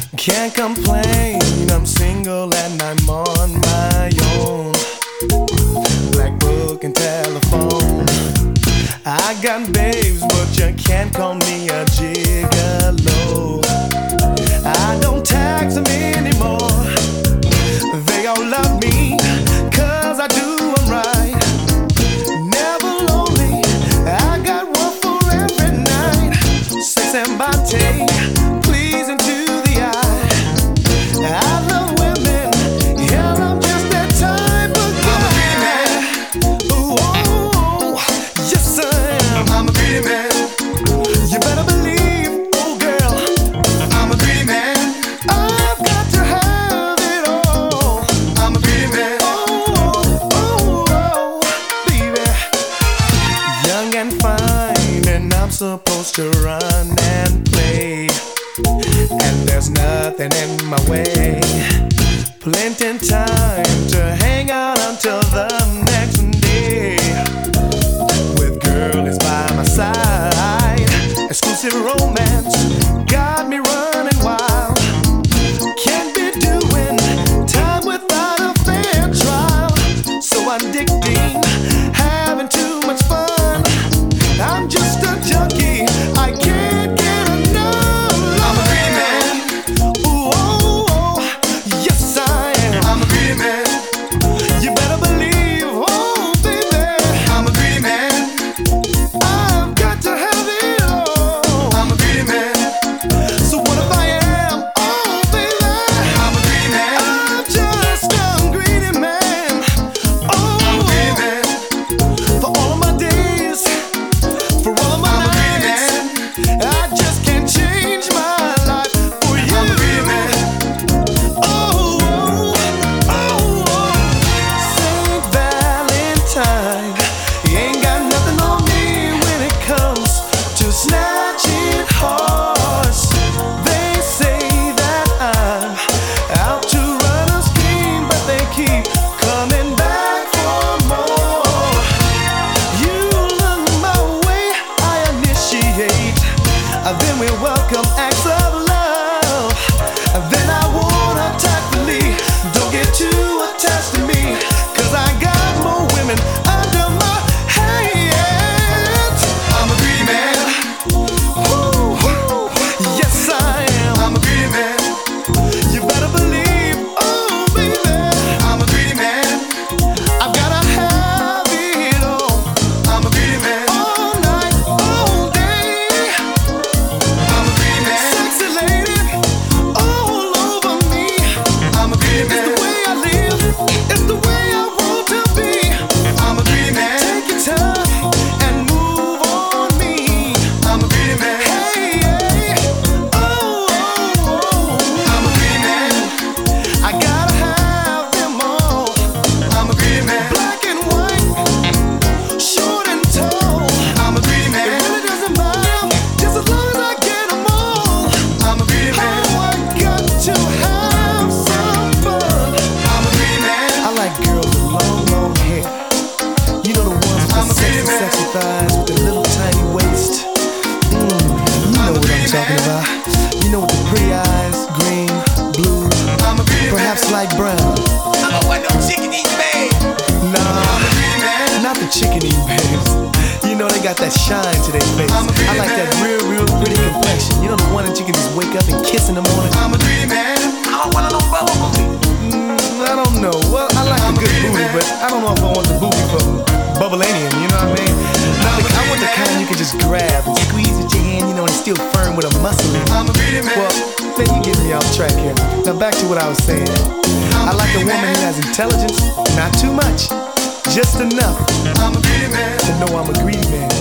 Can't complain, I'm single and I'm on my own. Black book and telephone. I got babes, but you can't call me a gigolo. I don't tax them anymore. They all love me, cause I do them right. Never lonely, I got one for every night. Sex and body, pleasing to the eye. I love women, yeah, I'm just that type of guy. Ooh, oh, yes I am. I'm a greedy man. You better believe, oh girl, I'm a greedy man. I've got to have it all. I'm a greedy man. Oh, oh, oh, baby. Young and fine, and I'm supposed to run and play. And there's nothing in my way. Plenty time to hang out until the next day. With girlies by my side, exclusive romance got me running wild. Can't be doing time without a fair trial. So addicting, having too much fun. I'm just a junkie, I can't get enough. I'm a greedy man. Ooh, oh, oh, yes I am. I'm a greedy man. You better believe, oh baby, I'm a greedy man. I've got to have it all. I'm a greedy man. So what if I am? Oh baby, I'm a greedy man. I'm just a greedy man. Oh, I'm a greedy man. For all of my days, for all of my nights, I just can't change my life for you. I'm a greedy man. Oh, oh, oh, oh. Saint Valentine, he ain't got nothing on me when it comes to snatching hearts. They say that I'm out to run a scheme, but they keep coming back for more. You look my way, I initiate. Then we welcome acts of love. Then I wanna tactfully, don't get too attached to me, cause I got more women under my hands. I'm a greedy man. Ooh, ooh, yes I am. I'm a greedy man. You better believe, oh baby, I'm a greedy man. I've gotta have it all. I'm a greedy man. All night, all day. I'm a greedy man. Sexy lady, all over me. I'm a greedy man. It's the way I live, it's the way I want to be. I'm a greedy man. Take your time and move on me. I'm a greedy man. Hey, hey, oh, oh, oh. I'm a greedy man. I gotta have them all. I'm a greedy man. Black and white, short and tall. I'm a greedy man. It really doesn't matter, just as long as I get them all. I'm a greedy man. Oh, I got to have some fun. I'm a greedy man. I like girls with long, long hair. You know the ones with the sexy, sexy thighs with the little tiny waist. You know what I'm talking about. You know with the pretty eyes, green, blue, perhaps light brown. I'm a one no chicken eating man. Nah, not the chicken eating babes. You know they got that shine to their face. I like that real, real pretty complexion. You know the one that you can just wake up and kiss in the morning. I'm a greedy man. I don't want no bubble booty. I don't know. Well, I like a good booty, but I don't know if I want the booty from Bubblanium, you know what I mean? I want the kind you can just grab and squeeze with your hand, you know, and it's still firm with a muscle in it. I'm a greedy man. Well, man, you getting me off track here. Now back to what I was saying. I like a woman who has intelligence, not too much, just enough I'm a greedy man. to know I'm a greedy man.